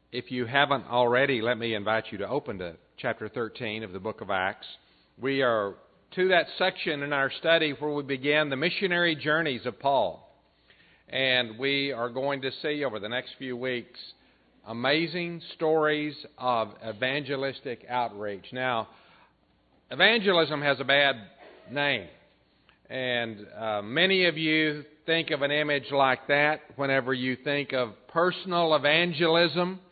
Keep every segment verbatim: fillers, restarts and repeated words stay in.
If you haven't already, let me invite you to open to chapter thirteen of the book of Acts. We are to that section in our study where we began the missionary journeys of Paul. And we are going to see over the next few weeks amazing stories of evangelistic outreach. Now, evangelism has a bad name. And uh, many of you think of an image like that whenever you think of personal evangelism.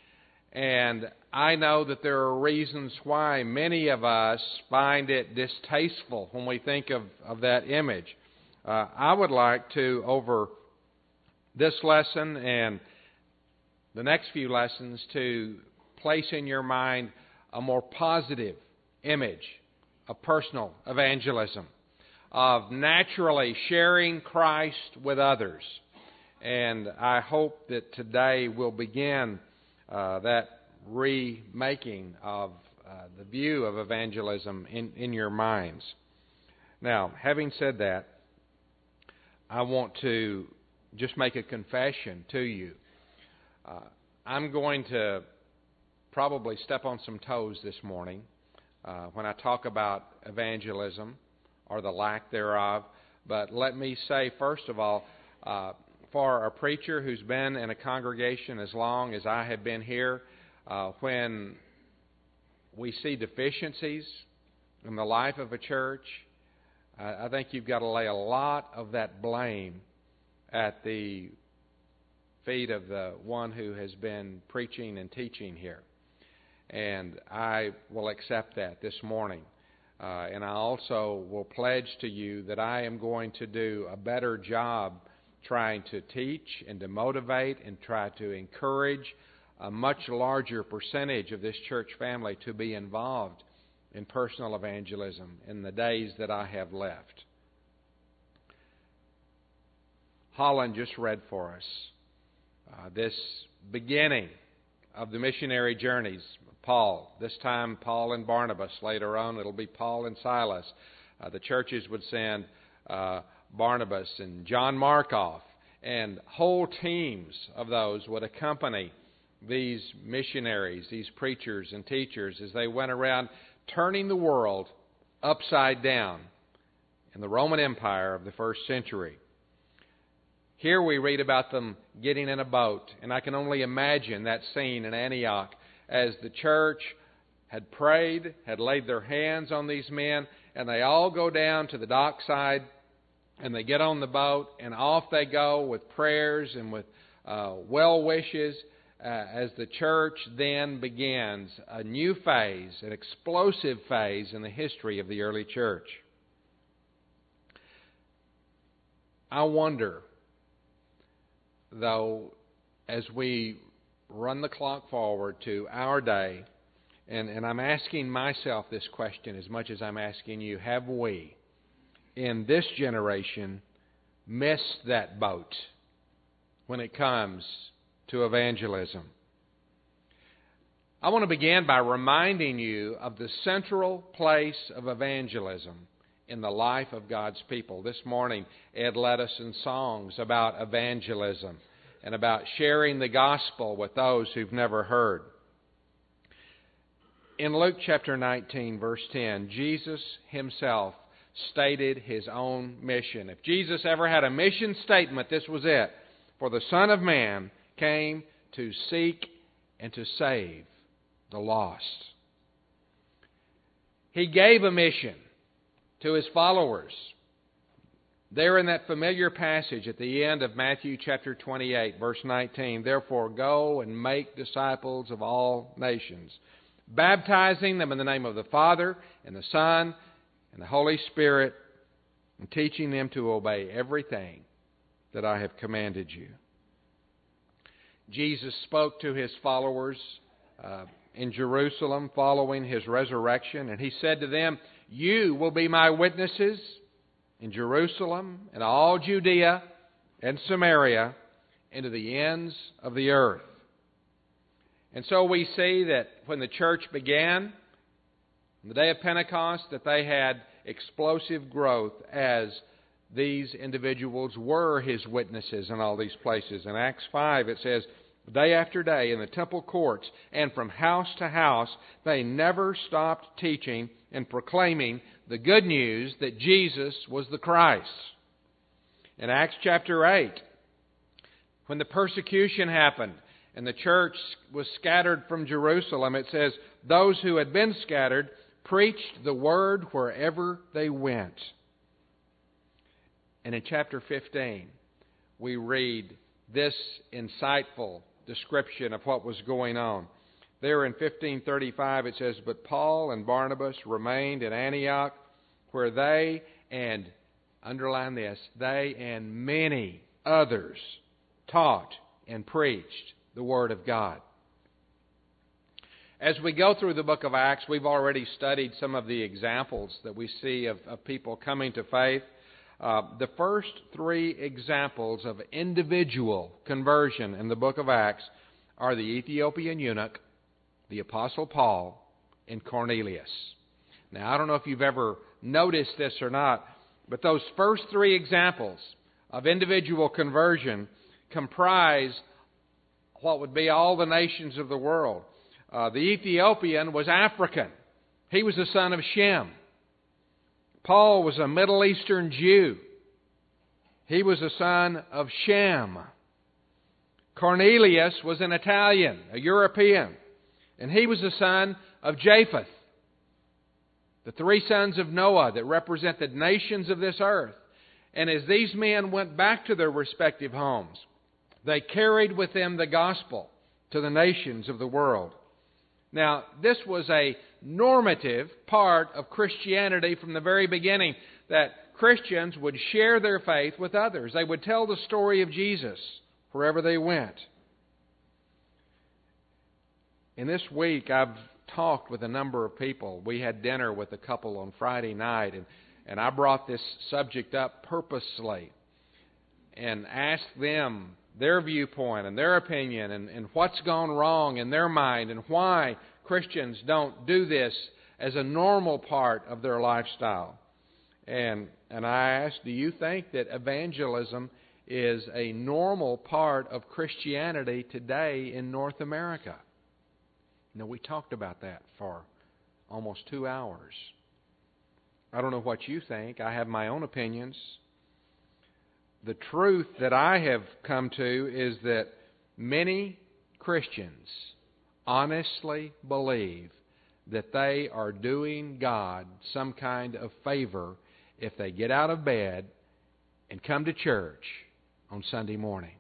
And I know that there are reasons why many of us find it distasteful when we think of, of that image. Uh, I would like to, over this lesson and the next few lessons, to place in your mind a more positive image of personal evangelism, of naturally sharing Christ with others. And I hope that today we'll begin uh, that remaking of uh, the view of evangelism in, in your minds. Now, having said that, I want to just make a confession to you. Uh, I'm going to probably step on some toes this morning uh, when I talk about evangelism or the lack thereof. But let me say, first of all, uh, for a preacher who's been in a congregation as long as I have been here, uh, when we see deficiencies in the life of a church, uh, I think you've got to lay a lot of that blame at the feet of the one who has been preaching and teaching here. And I will accept that this morning. Uh, and I also will pledge to you that I am going to do a better job trying to teach and to motivate and try to encourage a much larger percentage of this church family to be involved in personal evangelism in the days that I have left. Holland just read for us uh, this beginning of the missionary journeys. Paul, this time Paul and Barnabas. Later on it'll be Paul and Silas. Uh, the churches would send uh, Barnabas and John Markoff, and whole teams of those would accompany these missionaries, these preachers and teachers, as they went around turning the world upside down in the Roman Empire of the first century. Here we read about them getting in a boat, and I can only imagine that scene in Antioch as the church had prayed, had laid their hands on these men, and they all go down to the dockside, and they get on the boat, and off they go with prayers and with uh, well wishes uh, as the church then begins a new phase, an explosive phase in the history of the early church. I wonder, though, as we run the clock forward to our day, and, and I'm asking myself this question as much as I'm asking you, have we, in this generation, missed that boat when it comes to evangelism? I want to begin by reminding you of the central place of evangelism in the life of God's people. This morning, Ed led us in songs about evangelism and about sharing the gospel with those who've never heard. In Luke chapter nineteen, verse ten, Jesus himself stated his own mission. If Jesus ever had a mission statement, this was it. For the Son of Man came to seek and to save the lost. He gave a mission to his followers. There in that familiar passage at the end of Matthew chapter twenty-eight, verse nineteen, therefore go and make disciples of all nations, baptizing them in the name of the Father and the Son and the Holy Spirit, and teaching them to obey everything that I have commanded you. Jesus spoke to his followers uh, in Jerusalem following his resurrection, and he said to them, you will be my witnesses in Jerusalem and all Judea and Samaria and to the ends of the earth. And so we see that when the church began, on the day of Pentecost, that they had explosive growth as these individuals were his witnesses in all these places. In Acts five it says, day after day in the temple courts and from house to house, they never stopped teaching and proclaiming the good news that Jesus was the Christ. In Acts chapter eight, when the persecution happened and the church was scattered from Jerusalem, it says, those who had been scattered preached the word wherever they went. And in chapter fifteen, we read this insightful description of what was going on. There in fifteen thirty-five it says, but Paul and Barnabas remained in Antioch, where they and, underline this, they and many others taught and preached the Word of God. As we go through the book of Acts, we've already studied some of the examples that we see of, of people coming to faith. Uh, the first three examples of individual conversion in the book of Acts are the Ethiopian eunuch, the Apostle Paul, and Cornelius. Now, I don't know if you've ever noticed this or not, but those first three examples of individual conversion comprise what would be all the nations of the world. Uh, the Ethiopian was African. He was the son of Shem. Paul was a Middle Eastern Jew. He was the son of Shem. Cornelius was an Italian, a European, and he was the son of Japheth. The three sons of Noah that represent the nations of this earth. And as these men went back to their respective homes, they carried with them the gospel to the nations of the world. Now, this was a normative part of Christianity from the very beginning, that Christians would share their faith with others. They would tell the story of Jesus wherever they went. In this week, I've talked with a number of people. We had dinner with a couple on Friday night, and, and I brought this subject up purposely and asked them their viewpoint and their opinion and, and what's gone wrong in their mind and why Christians don't do this as a normal part of their lifestyle. And, and I asked, do you think that evangelism is a normal part of Christianity today in North America? Now, we talked about that for almost two hours. I don't know what you think. I have my own opinions. The truth that I have come to is that many Christians honestly believe that they are doing God some kind of favor if they get out of bed and come to church on Sunday morning.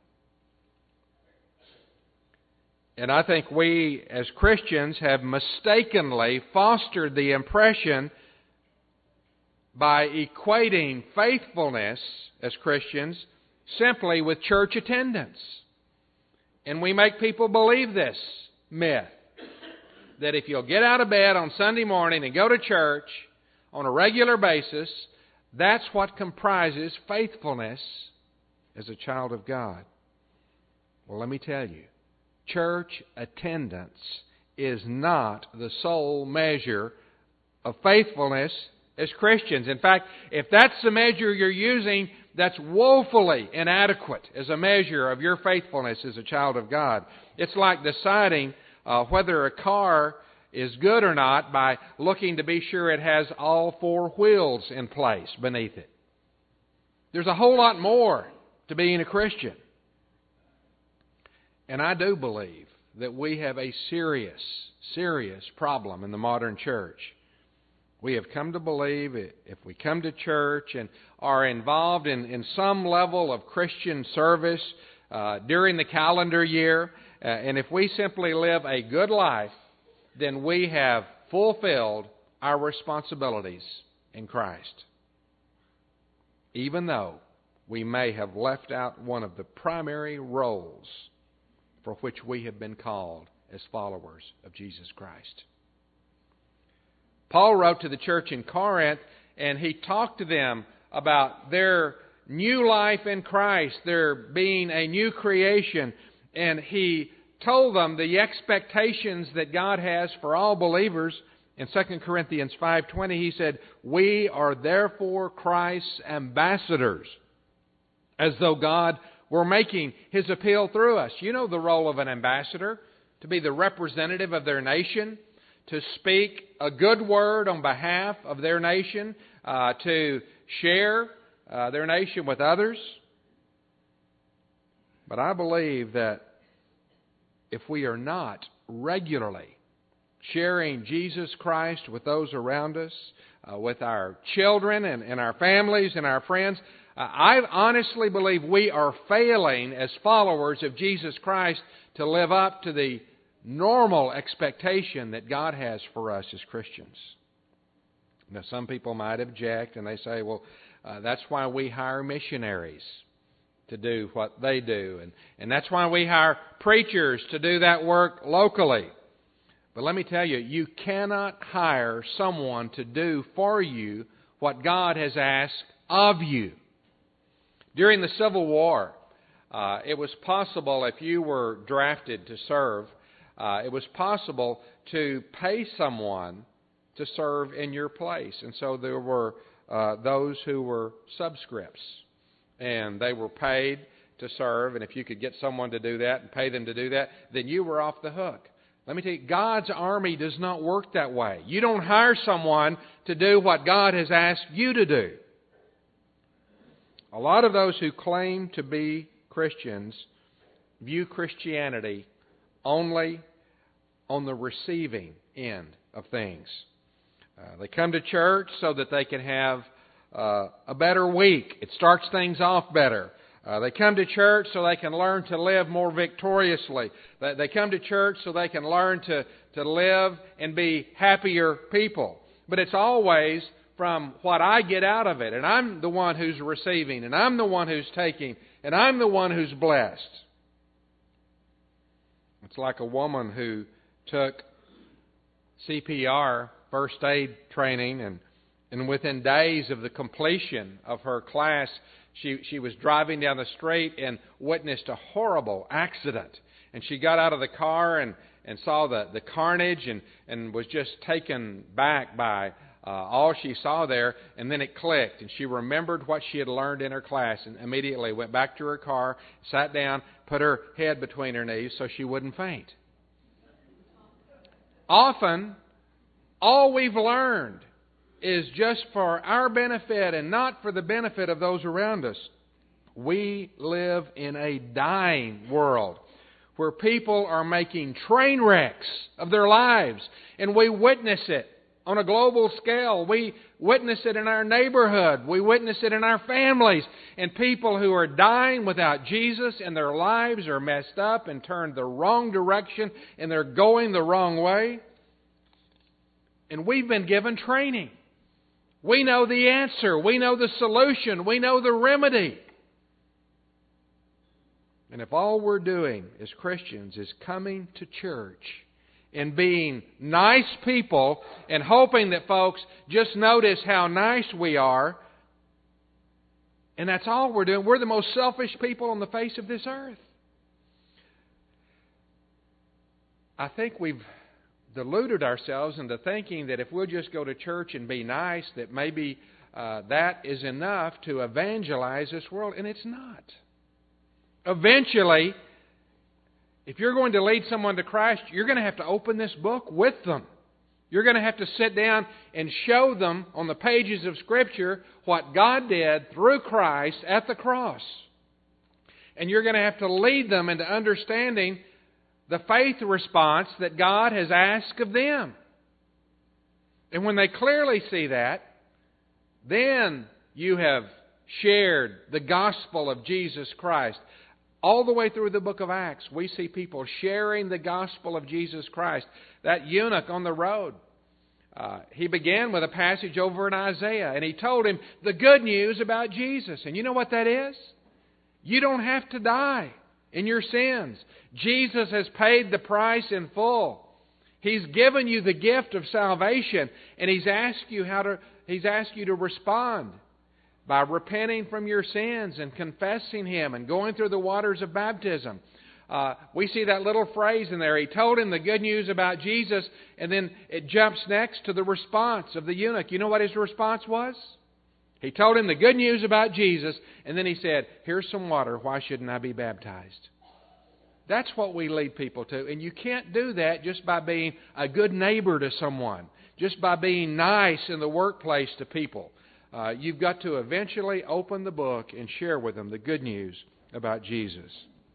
And I think we as Christians have mistakenly fostered the impression by equating faithfulness as Christians simply with church attendance. And we make people believe this myth, that if you'll get out of bed on Sunday morning and go to church on a regular basis, that's what comprises faithfulness as a child of God. Well, let me tell you, church attendance is not the sole measure of faithfulness as Christians. In fact, if that's the measure you're using, that's woefully inadequate as a measure of your faithfulness as a child of God. It's like deciding uh, whether a car is good or not by looking to be sure it has all four wheels in place beneath it. There's a whole lot more to being a Christian. And I do believe that we have a serious, serious problem in the modern church. We have come to believe if we come to church and are involved in, in some level of Christian service uh, during the calendar year, uh, and if we simply live a good life, then we have fulfilled our responsibilities in Christ. Even though we may have left out one of the primary roles for which we have been called as followers of Jesus Christ. Paul wrote to the church in Corinth, and he talked to them about their new life in Christ, their being a new creation, and he told them the expectations that God has for all believers. In Second Corinthians five twenty, he said, "We are therefore Christ's ambassadors, as though God were making His appeal through us. You know the role of an ambassador, to be the representative of their nation, to speak a good word on behalf of their nation, uh, to share uh, their nation with others. But I believe that if we are not regularly sharing Jesus Christ with those around us, uh, with our children and, and our families and our friends, uh, I honestly believe we are failing as followers of Jesus Christ to live up to the normal expectation that God has for us as Christians. Now, some people might object and they say, well, uh, that's why we hire missionaries to do what they do. And, and that's why we hire preachers to do that work locally. But let me tell you, you cannot hire someone to do for you what God has asked of you. During the Civil War, uh, it was possible, if you were drafted to serve, uh, it was possible to pay someone to serve in your place. And so there were uh, those who were subscripts, and they were paid to serve. And if you could get someone to do that and pay them to do that, then you were off the hook. Let me tell you, God's army does not work that way. You don't hire someone to do what God has asked you to do. A lot of those who claim to be Christians view Christianity only on the receiving end of things. Uh, they come to church so that they can have uh, a better week. It starts things off better. Uh, they come to church so they can learn to live more victoriously. They, they come to church so they can learn to, to live and be happier people. But it's always from what I get out of it. And I'm the one who's receiving. And I'm the one who's taking. And I'm the one who's blessed. It's like a woman who took C P R, first aid training, and, and within days of the completion of her class, She she was driving down the street and witnessed a horrible accident. And she got out of the car and, and saw the, the carnage and, and was just taken back by uh, all she saw there. And then it clicked. And she remembered what she had learned in her class and immediately went back to her car, sat down, put her head between her knees so she wouldn't faint. Often, all we've learned is just for our benefit and not for the benefit of those around us. We live in a dying world where people are making train wrecks of their lives, and we witness it on a global scale. We witness it in our neighborhood. We witness it in our families, and people who are dying without Jesus, and their lives are messed up and turned the wrong direction, and they're going the wrong way. And we've been given training. We know the answer. We know the solution. We know the remedy. And if all we're doing as Christians is coming to church and being nice people and hoping that folks just notice how nice we are, and that's all we're doing, we're the most selfish people on the face of this earth. I think we've deluded ourselves into thinking that if we'll just go to church and be nice, that maybe uh, that is enough to evangelize this world. And it's not. Eventually, if you're going to lead someone to Christ, you're going to have to open this book with them. You're going to have to sit down and show them on the pages of Scripture what God did through Christ at the cross. And you're going to have to lead them into understanding the faith response that God has asked of them. And when they clearly see that, then you have shared the gospel of Jesus Christ. All the way through the book of Acts, we see people sharing the gospel of Jesus Christ. That eunuch on the road, uh, he began with a passage over in Isaiah, and he told him the good news about Jesus. And you know what that is? You don't have to die in your sins. Jesus has paid the price in full. He's given you the gift of salvation, and He's asked you how to He's asked you to respond by repenting from your sins and confessing Him and going through the waters of baptism. Uh, we see that little phrase in there. He told him the good news about Jesus, and then it jumps next to the response of the eunuch. You know what his response was? He told him the good news about Jesus, and then he said, here's some water. Why shouldn't I be baptized? That's what we lead people to. And you can't do that just by being a good neighbor to someone, just by being nice in the workplace to people. Uh, you've got to eventually open the book and share with them the good news about Jesus.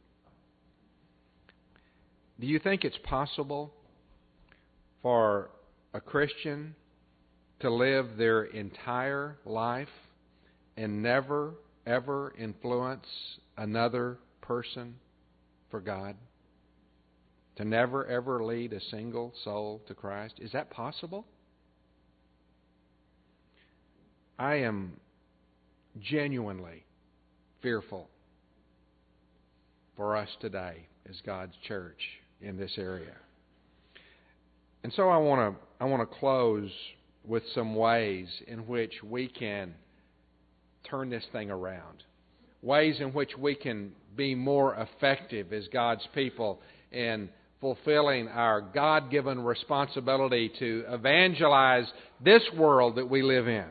Do you think it's possible for a Christian to live their entire life and never, ever influence another person for God? To never, ever lead a single soul to Christ? Is that possible? I am genuinely fearful for us today as God's church in this area. And so I want to I want to close with some ways in which we can turn this thing around. Ways in which we can be more effective as God's people in fulfilling our God-given responsibility to evangelize this world that we live in.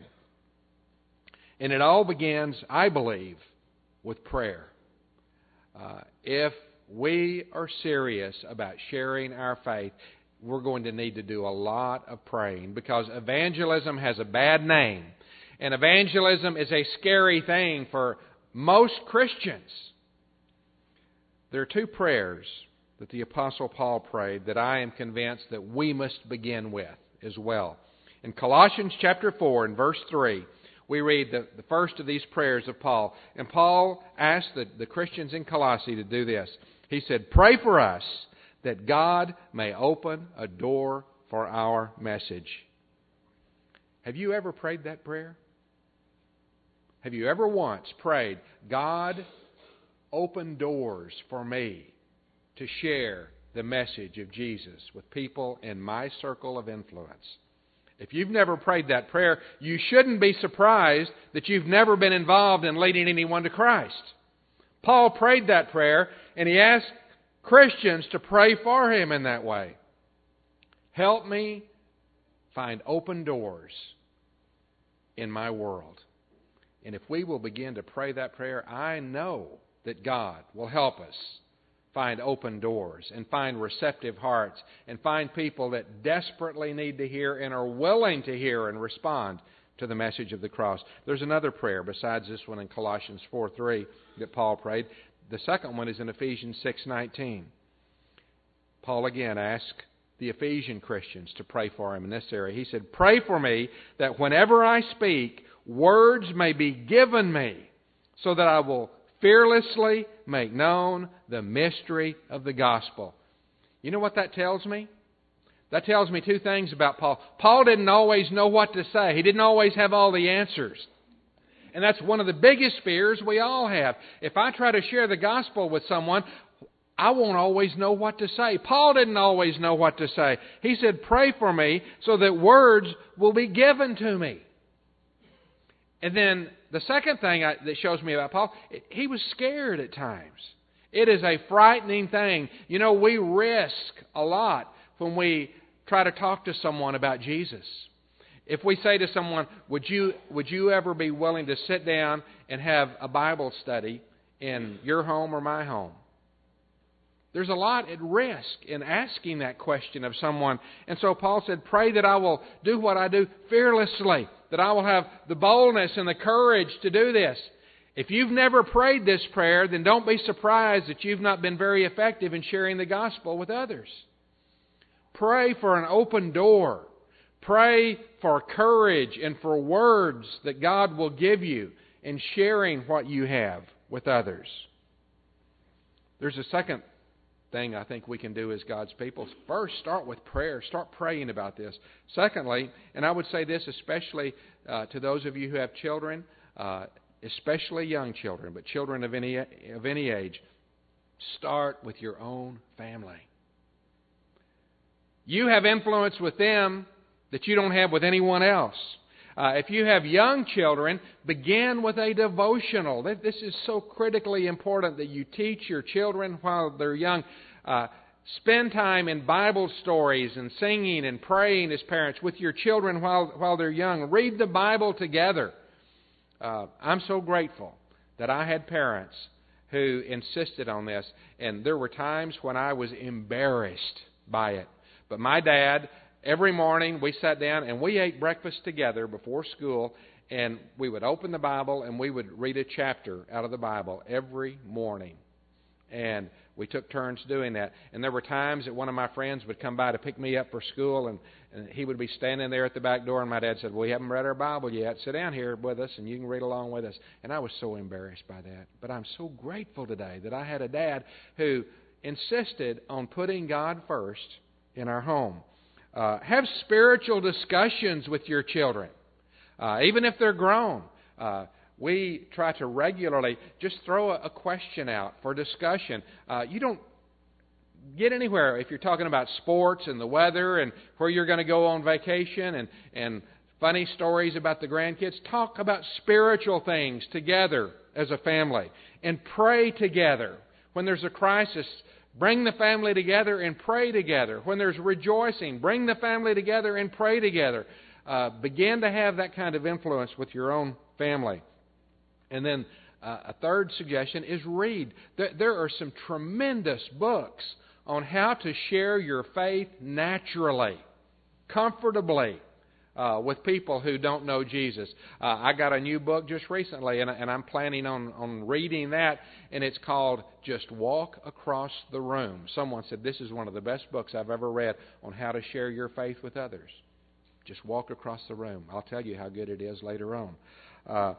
And it all begins, I believe, with prayer. Uh, if we are serious about sharing our faith, we're going to need to do a lot of praying, because evangelism has a bad name. And evangelism is a scary thing for most Christians. There are two prayers that the Apostle Paul prayed that I am convinced that we must begin with as well. In Colossians chapter four and verse three, we read the, the first of these prayers of Paul. And Paul asked the, the Christians in Colossae to do this. He said, pray for us that God may open a door for our message. Have you ever prayed that prayer? Have you ever once prayed, God, open doors for me to share the message of Jesus with people in my circle of influence? If you've never prayed that prayer, you shouldn't be surprised that you've never been involved in leading anyone to Christ. Paul prayed that prayer, and he asked Christians to pray for him in that way. Help me find open doors in my world. And if we will begin to pray that prayer, I know that God will help us find open doors and find receptive hearts and find people that desperately need to hear and are willing to hear and respond to the message of the cross. There's another prayer besides this one in Colossians four three that Paul prayed. The second one is in Ephesians six nineteen. Paul again asked the Ephesian Christians to pray for him in this area. He said, pray for me that whenever I speak, words may be given me so that I will fearlessly make known the mystery of the gospel. You know what that tells me? That tells me two things about Paul. Paul didn't always know what to say. He didn't always have all the answers. And that's one of the biggest fears we all have. If I try to share the gospel with someone, I won't always know what to say. Paul didn't always know what to say. He said, pray for me so that words will be given to me. And then the second thing I, that shows me about Paul, he was scared at times. It is a frightening thing. You know, we risk a lot when we try to talk to someone about Jesus. If we say to someone, would you, would you ever be willing to sit down and have a Bible study in your home or my home? There's a lot at risk in asking that question of someone. And so Paul said, pray that I will do what I do fearlessly, that I will have the boldness and the courage to do this. If you've never prayed this prayer, then don't be surprised that you've not been very effective in sharing the gospel with others. Pray for an open door. Pray for courage and for words that God will give you in sharing what you have with others. There's a second thing I think we can do as God's people. First, start with prayer. Start praying about this. Secondly, and I would say this especially uh, to those of you who have children, uh, especially young children, but children of any of any age, start with your own family. You have influence with them that you don't have with anyone else. Uh, if you have young children, begin with a devotional. This is so critically important that you teach your children while they're young. Uh, spend time in Bible stories and singing and praying as parents with your children while, while they're young. Read the Bible together. uh, I'm so grateful that I had parents who insisted on this. And there were times when I was embarrassed by it. But my dad, every morning we sat down and we ate breakfast together before school. And we would open the Bible and we would read a chapter out of the Bible every morning. And we took turns doing that. And there were times that one of my friends would come by to pick me up for school, and, and he would be standing there at the back door, and my dad said, "Well, we haven't read our Bible yet. Sit down here with us, and you can read along with us." And I was so embarrassed by that. But I'm so grateful today that I had a dad who insisted on putting God first in our home. Uh, have spiritual discussions with your children, uh, even if they're grown. Uh, We try to regularly just throw a question out for discussion. Uh, you don't get anywhere if you're talking about sports and the weather and where you're going to go on vacation and, and funny stories about the grandkids. Talk about spiritual things together as a family and pray together. When there's a crisis, bring the family together and pray together. When there's rejoicing, bring the family together and pray together. Uh, begin to have that kind of influence with your own family. And then uh, a third suggestion is read. There, there are some tremendous books on how to share your faith naturally, comfortably, uh, with people who don't know Jesus. Uh, I got a new book just recently, and, and I'm planning on, on reading that, and it's called Just Walk Across the Room. Someone said this is one of the best books I've ever read on how to share your faith with others. Just walk across the room. I'll tell you how good it is later on. Uh,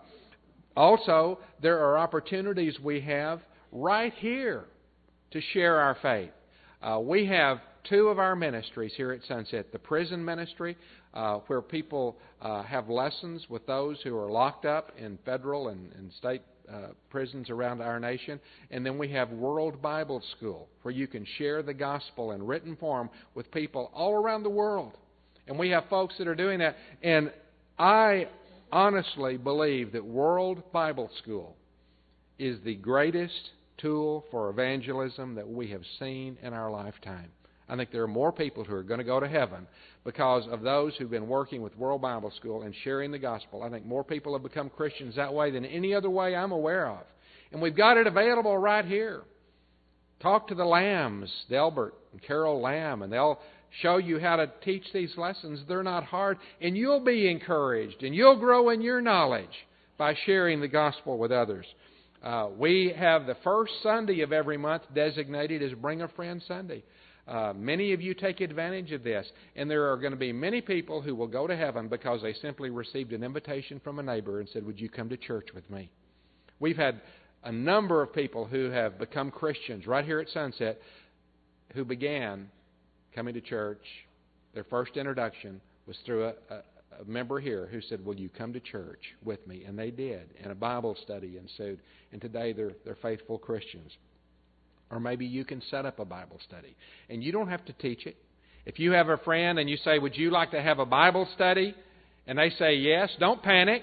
Also, there are opportunities we have right here to share our faith. Uh, we have two of our ministries here at Sunset. The prison ministry, uh, where people uh, have lessons with those who are locked up in federal and, and state uh, prisons around our nation. And then we have World Bible School, where you can share the gospel in written form with people all around the world. And we have folks that are doing that. And I honestly believe that World Bible School is the greatest tool for evangelism that we have seen in our lifetime. I think there are more people who are going to go to heaven because of those who've been working with World Bible School and sharing the gospel. I think more people have become Christians that way than any other way I'm aware of. And we've got it available right here. Talk to the Lambs, Delbert and Carol Lamb, and they'll show you how to teach these lessons. They're not hard. And you'll be encouraged and you'll grow in your knowledge by sharing the gospel with others. Uh, we have the first Sunday of every month designated as Bring a Friend Sunday. Uh, many of you take advantage of this. And there are going to be many people who will go to heaven because they simply received an invitation from a neighbor and said, "Would you come to church with me?" We've had a number of people who have become Christians right here at Sunset who began coming to church. Their first introduction was through a, a, a member here who said, "Will you come to church with me?" And they did. And a Bible study ensued. And today they're, they're faithful Christians. Or maybe you can set up a Bible study. And you don't have to teach it. If you have a friend and you say, "Would you like to have a Bible study?" And they say yes, don't panic.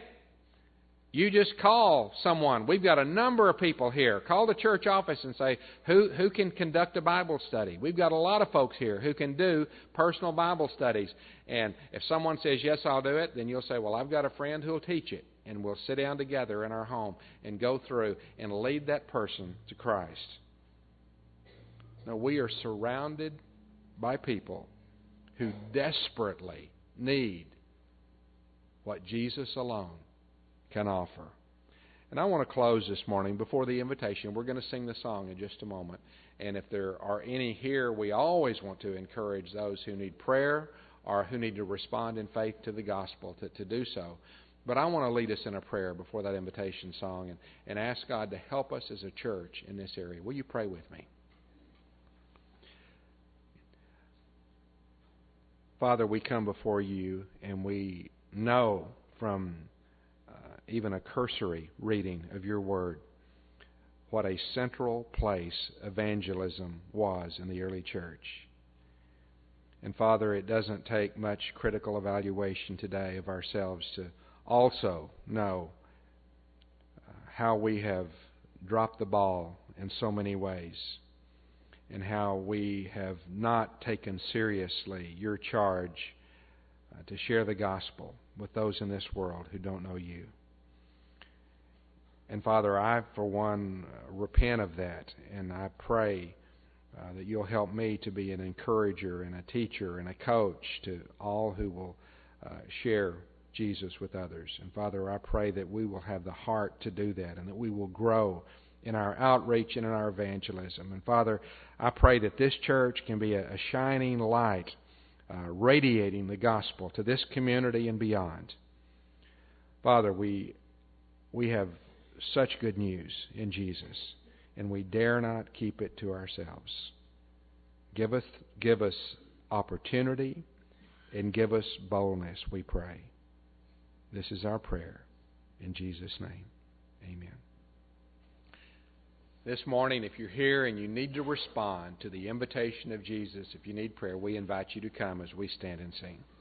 You just call someone. We've got a number of people here. Call the church office and say, who, who can conduct a Bible study? We've got a lot of folks here who can do personal Bible studies. And if someone says, "Yes, I'll do it," then you'll say, "Well, I've got a friend who will teach it." And we'll sit down together in our home and go through and lead that person to Christ. Now, we are surrounded by people who desperately need what Jesus alone can offer. And I want to close this morning before the invitation. We're going to sing the song in just a moment. And if there are any here, we always want to encourage those who need prayer or who need to respond in faith to the gospel to, to do so. But I want to lead us in a prayer before that invitation song and, and ask God to help us as a church in this area. Will you pray with me? Father, we come before you and we know from uh, even a cursory reading of your word what a central place evangelism was in the early church. And Father, it doesn't take much critical evaluation today of ourselves to also know uh, how we have dropped the ball in so many ways, and how we have not taken seriously your charge uh, to share the gospel with those in this world who don't know you. And Father, I, for one, uh, repent of that, and I pray uh, that you'll help me to be an encourager and a teacher and a coach to all who will uh, share Jesus with others. And Father, I pray that we will have the heart to do that and that we will grow in our outreach and in our evangelism. And Father, I pray that this church can be a, a shining light, uh, radiating the gospel to this community and beyond. Father, we we have such good news in Jesus, and we dare not keep it to ourselves. Give us, give us opportunity and give us boldness, we pray. This is our prayer. In Jesus' name, amen. This morning, if you're here and you need to respond to the invitation of Jesus, if you need prayer, we invite you to come as we stand and sing.